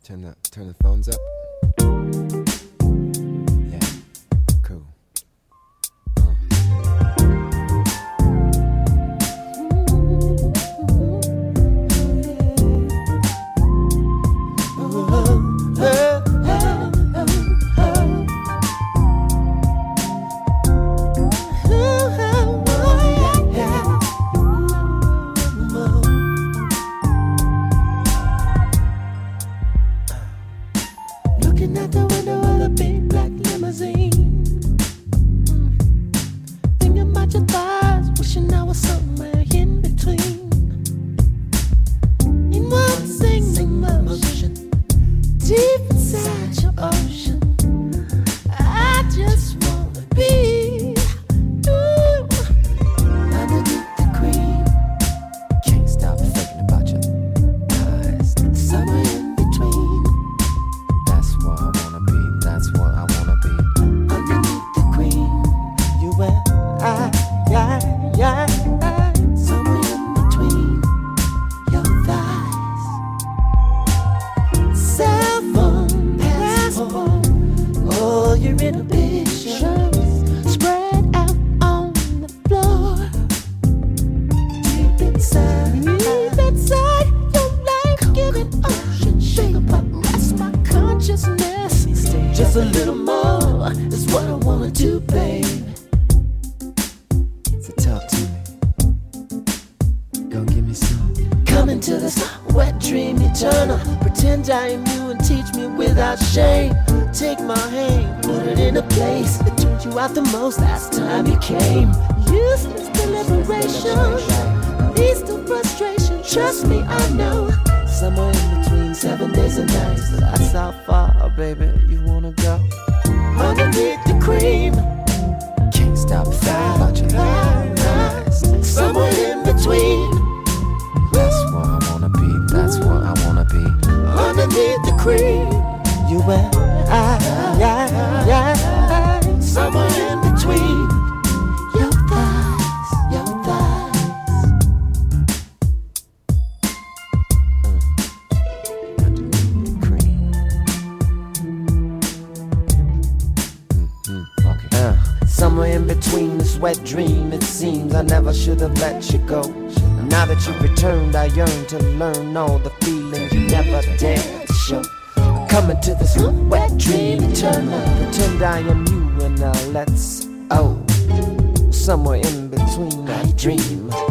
Turn the phones up. Yeah, cool. Looking at the window of the big black limousine, thinking about your thighs, wishing I was somewhere in between. In one single motion, deep inside your ocean, I just wanna be you, underneath the cream. Can't stop thinking about your eyes. Somewhere in between, That's where I wanna be. That's where I wanna be. underneath the cream. You and I, yeah. Somewhere in between your thighs. Cell phone, passport, all your inhibitions spread out on the floor. Deep inside your life-giving ocean, sugar pop, that's my consciousness. Just a little more is what I wanna do, babe. So talk to me. Go give me some. Come into this wet dream eternal. Pretend I am you and teach me without shame. Take my hand, put it in a place that turned you out the most last time you came. Useless deliberation leads to frustration. Trust me, I know. Somewhere in between 7 days and nights, that's how far, baby, you wanna go. Underneath the cream, Can't stop thinking about your eyes. somewhere in between. That's where I wanna be. That's where I wanna be. Underneath the cream, you and I, somewhere in between your thighs, your thighs. Cream. Okay. Somewhere in between this wet dream, it seems I never should have let you go. Now that you've returned, I yearn to learn all the feelings you never dared to show. Coming to this wet dream eternal, pretend I am you and now let's somewhere in between that dream.